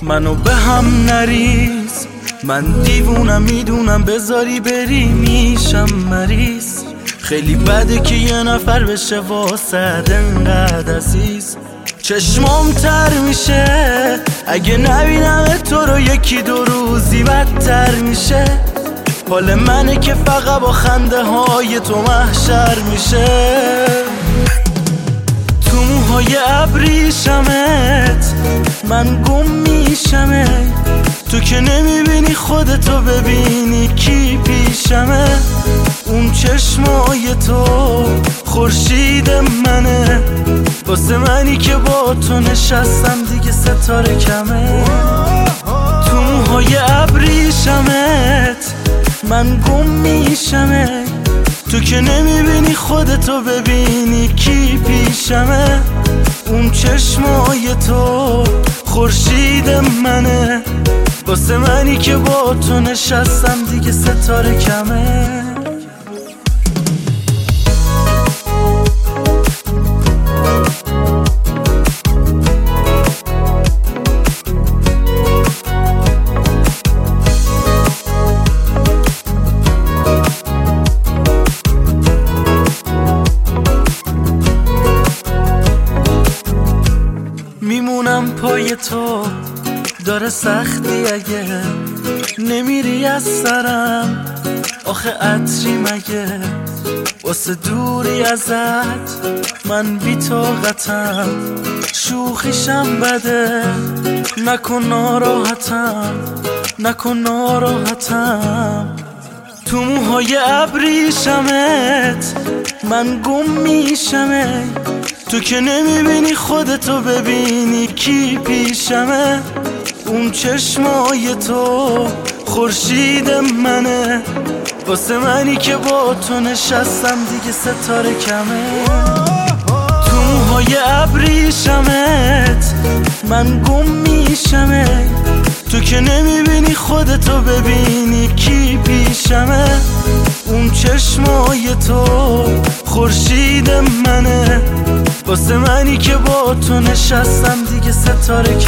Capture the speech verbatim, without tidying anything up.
منو به هم نریز، من دیوونم میدونم بذاری بری میشم مریض. خیلی بده که یه نفر بشه واسه انقدر عزیز. چشمام تر میشه اگه نبینم تو رو، یکی دو روزی بدتر میشه. حال منه که فقط با خنده های تو محشر میشه. تو موهای ابریشمت من گم میشمه، تو که نمیبینی خودتو ببینی کی پیشمه. اون چشمای تو خورشید منه، واسه منی که با تو نشستم دیگه ستاره کمه. تو موهای ابریشمت من گم میشمه، تو که نمیبینی خودتو ببینی کی پیشمه. اون چشمای تو خورشید منه، واسه منی که با تو نشستم دیگه ستاره کمه. میمونم پای تو داره سختی اگه نمیری از سرم، آخه عطری مگه واسه دوری ازت من بی طاقتم. شوخیشم بده نکن ناراحتم، نکن ناراحتم. تو موهای ابریشمت من گم میشمه، تو که نمیبینی خودتو ببینی کی پیشمه. اون چشمای تو خورشید منه، واسه منی که با تو نشستم دیگه ستاره کمه. تو موهای ابریشمت من گم میشمه، تو که نمیبینی خودتو ببینی کی پیشمه. اون چشمای تو خورشید منه، واسه منی که با تو نشستم دیگه ستاره